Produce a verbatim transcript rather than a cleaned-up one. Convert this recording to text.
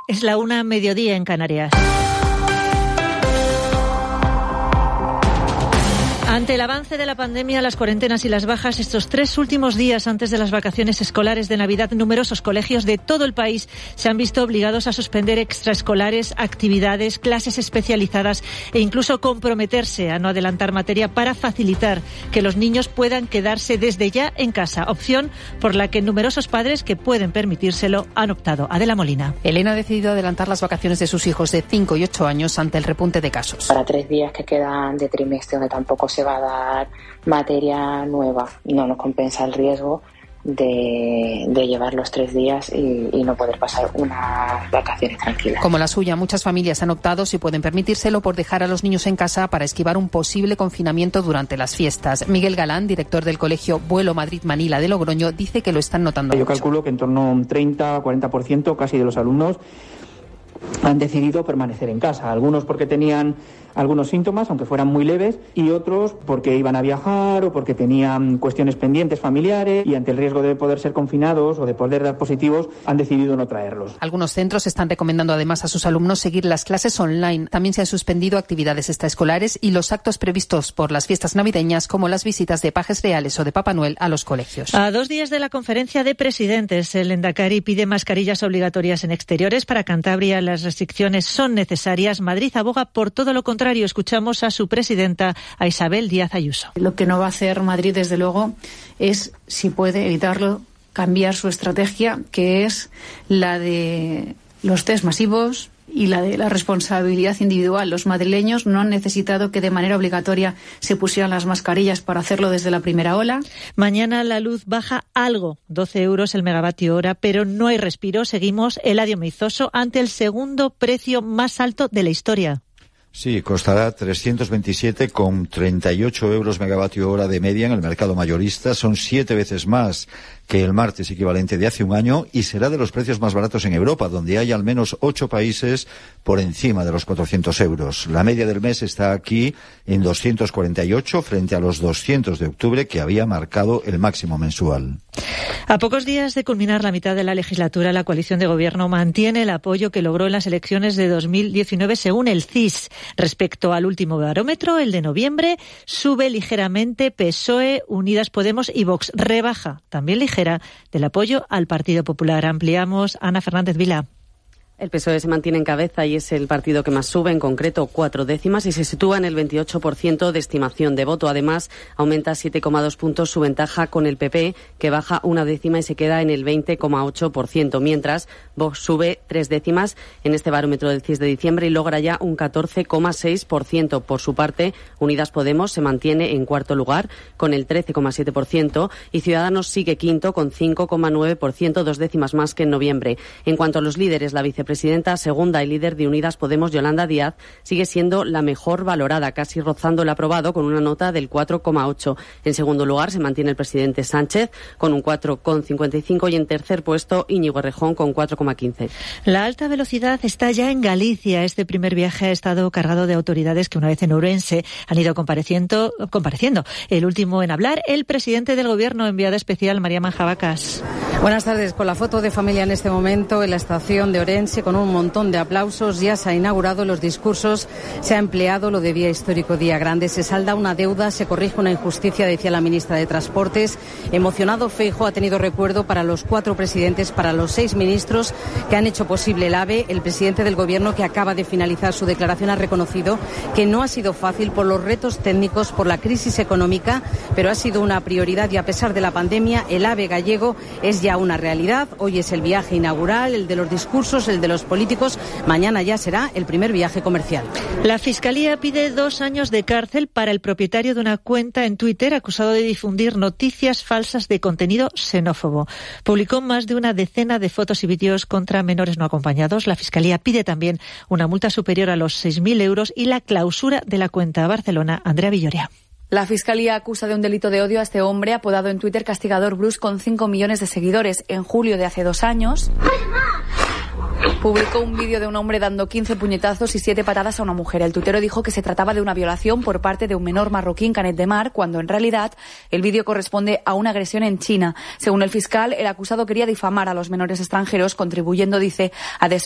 Es la una, mediodía en Canarias. Ante el avance de la pandemia, las cuarentenas y las bajas, estos tres últimos días antes de las vacaciones escolares de Navidad, numerosos colegios de todo el país se han visto obligados a suspender extraescolares, actividades, clases especializadas e incluso comprometerse a no adelantar materia para facilitar que los niños puedan quedarse desde ya en casa, opción por la que numerosos padres que pueden permitírselo han optado. Adela Molina. Elena ha decidido adelantar las vacaciones de sus hijos de cinco y ocho años ante el repunte de casos. Para tres días que quedan de trimestre donde tampoco se va a dar materia nueva, no nos compensa el riesgo de, de llevar los tres días y, y no poder pasar unas vacaciones tranquilas. Como la suya, muchas familias han optado, si pueden permitírselo, por dejar a los niños en casa para esquivar un posible confinamiento durante las fiestas. Miguel Galán, director del colegio Vuelo Madrid-Manila de Logroño, dice que lo están notando Yo mucho. calculo que en torno a un treinta a cuarenta por ciento casi de los alumnos han decidido permanecer en casa. Algunos porque tenían algunos síntomas, aunque fueran muy leves, y otros porque iban a viajar o porque tenían cuestiones pendientes familiares y ante el riesgo de poder ser confinados o de poder dar positivos han decidido no traerlos. Algunos centros están recomendando además a sus alumnos seguir las clases online. También se han suspendido actividades extraescolares y los actos previstos por las fiestas navideñas, como las visitas de pajes reales o de Papá Noel a los colegios. A dos días de la conferencia de presidentes, el Endacari pide mascarillas obligatorias en exteriores. Para Cantabria las restricciones son necesarias. Madrid aboga por todo lo contrario. Escuchamos a su presidenta, a Isabel Díaz Ayuso. Lo que no va a hacer Madrid, desde luego, es, si puede evitarlo, cambiar su estrategia, que es la de los test masivos y la de la responsabilidad individual. Los madrileños no han necesitado que de manera obligatoria se pusieran las mascarillas para hacerlo desde la primera ola. Mañana la luz baja algo, doce euros el megavatio hora, pero no hay respiro. Seguimos Eladio Meizoso ante el segundo precio más alto de la historia. Sí, costará trescientos veintisiete con treinta y ocho euros megavatio hora de media en el mercado mayorista. Son siete veces más que el martes equivalente de hace un año y será de los precios más baratos en Europa, donde hay al menos ocho países por encima de los cuatrocientos euros. La media del mes está aquí en doscientos cuarenta y ocho frente a los doscientos de octubre que había marcado el máximo mensual. A pocos días de culminar la mitad de la legislatura, la coalición de gobierno mantiene el apoyo que logró en las elecciones de dos mil diecinueve según el C I S. Respecto al último barómetro, el de noviembre, sube ligeramente P S O E, Unidas Podemos y Vox. Rebaja también ligera del apoyo al Partido Popular. Ampliamos, Ana Fernández Vila. El P S O E se mantiene en cabeza y es el partido que más sube, en concreto cuatro décimas, y se sitúa en el veintiocho por ciento de estimación de voto. Además, aumenta siete coma dos puntos su ventaja con el P P, que baja una décima y se queda en el veinte coma ocho por ciento, mientras Vox sube tres décimas en este barómetro del C I S de diciembre y logra ya un catorce coma seis por ciento. Por su parte, Unidas Podemos se mantiene en cuarto lugar con el trece coma siete por ciento y Ciudadanos sigue quinto con cinco coma nueve por ciento, dos décimas más que en noviembre. En cuanto a los líderes, la vicepresidenta Presidenta segunda y líder de Unidas Podemos, Yolanda Díaz, sigue siendo la mejor valorada, casi rozando el aprobado con una nota del cuatro coma ocho. En segundo lugar se mantiene el presidente Sánchez con un cuatro coma cincuenta y cinco y en tercer puesto Íñigo Errejón con cuatro coma quince. La alta velocidad está ya en Galicia. Este primer viaje ha estado cargado de autoridades que una vez en Ourense han ido compareciendo. compareciendo. El último en hablar, el presidente del Gobierno, enviada especial María Manjabacas. Buenas tardes. Con la foto de familia en este momento en la estación de Ourense, con un montón de aplausos, ya se ha inaugurado los discursos, se ha empleado lo de Día Histórico, Día Grande, se salda una deuda, se corrige una injusticia, decía la ministra de Transportes. Emocionado, Feijóo ha tenido recuerdo para los cuatro presidentes, para los seis ministros que han hecho posible el AVE. El presidente del Gobierno, que acaba de finalizar su declaración, ha reconocido que no ha sido fácil por los retos técnicos, por la crisis económica, pero ha sido una prioridad y a pesar de la pandemia, el AVE gallego es ya una realidad. Hoy es el viaje inaugural, el de los discursos, el de los políticos. Mañana ya será el primer viaje comercial. La Fiscalía pide dos años de cárcel para el propietario de una cuenta en Twitter acusado de difundir noticias falsas de contenido xenófobo. Publicó más de una decena de fotos y vídeos contra menores no acompañados. La Fiscalía pide también una multa superior a los seis mil euros y la clausura de la cuenta. Barcelona, Andrea Villoria. La Fiscalía acusa de un delito de odio a este hombre apodado en Twitter Castigador Bruce, con cinco millones de seguidores. En julio de hace dos años publicó un vídeo de un hombre dando quince puñetazos y siete patadas a una mujer. El tuitero dijo que se trataba de una violación por parte de un menor marroquí en Canet de Mar, cuando en realidad el vídeo corresponde a una agresión en China. Según el fiscal, el acusado quería difamar a los menores extranjeros, contribuyendo, dice, a des